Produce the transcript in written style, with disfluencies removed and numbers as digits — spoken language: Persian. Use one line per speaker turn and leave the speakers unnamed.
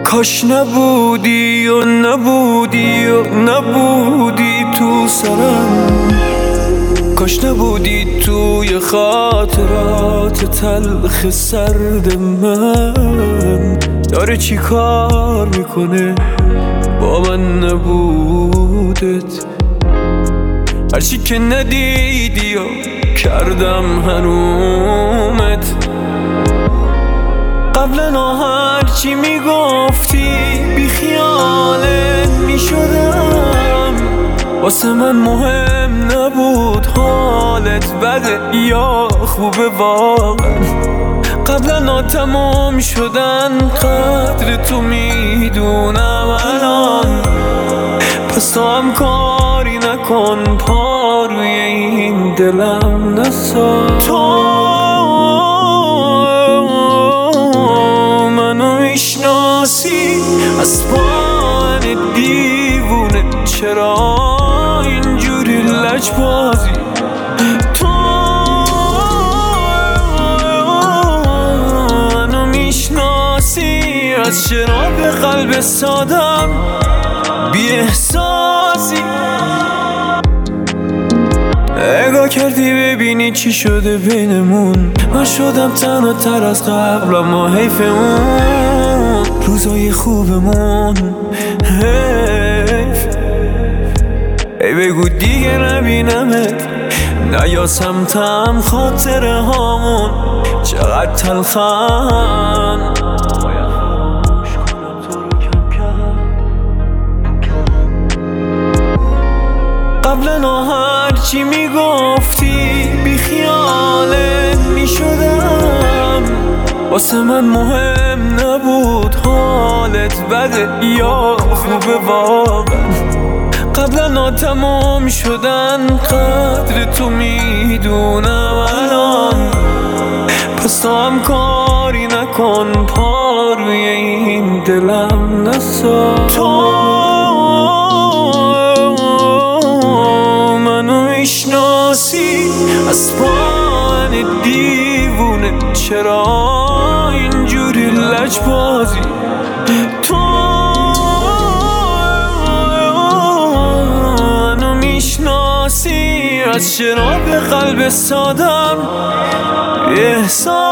کاش نبودی و نبودی و نبودی تو سرم، کاش نبودی توی خاطرات تلخ سرد من. داره چی کار میکنه با من نبودت؟ هرچی که ندیدی و کردم حرومت. قبلا هرچی میگفتی بی خیالت میشدم، واسه من مهم نبود حالت بده یا خوبه واقعا. قبلا تمام شدن قدر تو میدونم الان، پس تو هم کاری نکن پا روی این دلم نسا. تو منو میشناسی از پاهن دیوونه، چرا اینجوری لجبازی؟ تو منو میشناسی از شراب قلب سادم، بی احساسی. نگاه کردی ببینی چی شده بینمون، من شدم تنها تر از قبل، اما حیف اون روزای خوبمون. حیف ای بگو دیگه نبینمت، نیاسم تم خاطره هامون چقدر تلخن. قبلا هرچی میگفتی بی خیالت میشدم، واسه من مهم نبود حالت بده یا خوبه واقعا. قبلا تمام شدن قدر تو میدونم الان، پس تو هم کاری نکن پا روی این دلم نسا. تو میشناسی از پاهن دیوونه، چرا اینجوری لجبازی؟ تو منو میشناسی از شراب قلب سادم، احساس